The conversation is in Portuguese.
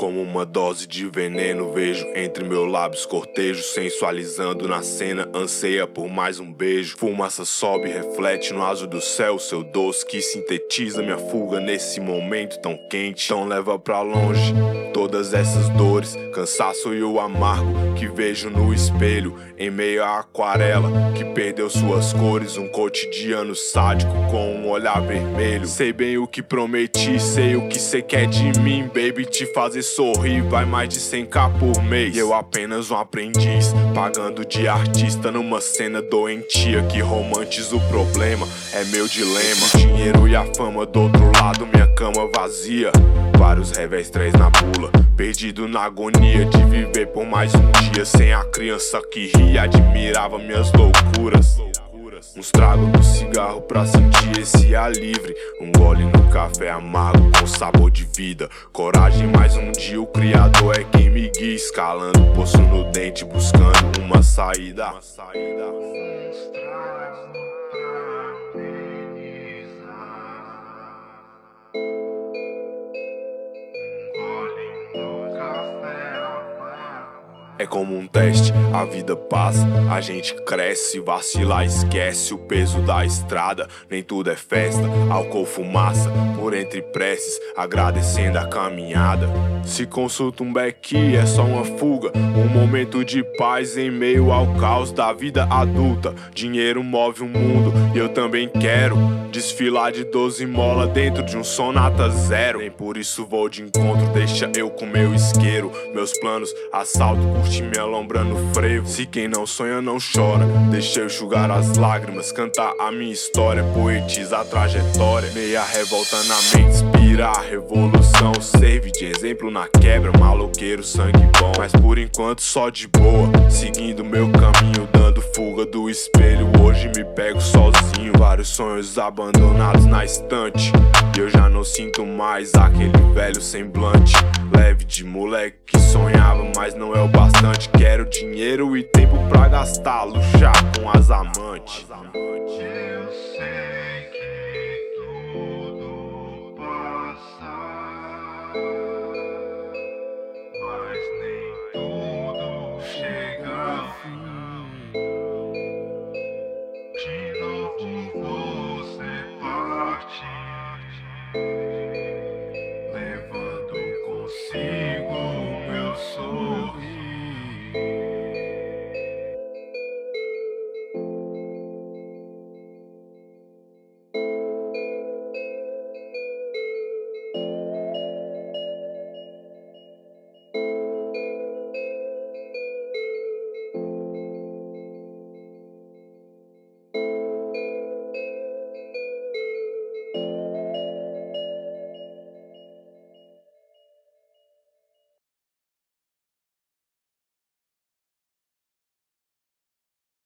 Como uma dose de veneno vejo entre meus lábios cortejo, sensualizando na cena, anseia por mais um beijo. Fumaça sobe, reflete no azul do céu, seu doce que sintetiza minha fuga nesse momento tão quente. Então leva pra longe todas essas dores, cansaço e o amargo que vejo no espelho, em meio à aquarela que perdeu suas cores. Um cotidiano sádico com um olhar vermelho. Sei bem o que prometi, sei o que cê quer de mim, baby. Te fazer sorrir vai mais de 100k por mês. E eu apenas um aprendiz, pagando de artista numa cena doentia que romantiza o problema. É meu dilema, o dinheiro e a fama do outro lado, minha cama vazia. Vários revés, três na bula, perdido na agonia de viver por mais um dia. Sem a criança que ria, admirava minhas loucuras. Uns tragos do cigarro pra sentir esse ar livre. Um gole no café amargo com sabor de vida. Coragem, mais um dia o Criador é quem me guia. Escalando o poço no dente, buscando uma saída. É como um teste, a vida passa, a gente cresce, vacilar esquece o peso da estrada. Nem tudo é festa, álcool, fumaça, por entre preces, agradecendo a caminhada. Se consulta um beck, é só uma fuga, um momento de paz em meio ao caos da vida adulta. Dinheiro move o mundo e eu também quero desfilar de 12 mola dentro de um Sonata Zero. Nem por isso vou de encontro, deixa eu com meu isqueiro. Meus planos, assalto, curte me alombrando o frevo. Se quem não sonha não chora, deixa eu enxugar as lágrimas, cantar a minha história, poetizar a trajetória. Meia revolta na mente, inspira a revolução, serve de exemplo na quebra, maloqueiro, sangue bom. Mas por enquanto só de boa, seguindo meu caminho, dando fuga do espelho. Hoje me pego sozinho, vários sonhos abandonados na estante, e eu já não sinto mais aquele velho semblante leve de moleque que sonhava, mas não é o bastante. Quero dinheiro e tempo pra gastar, luxar com as amantes.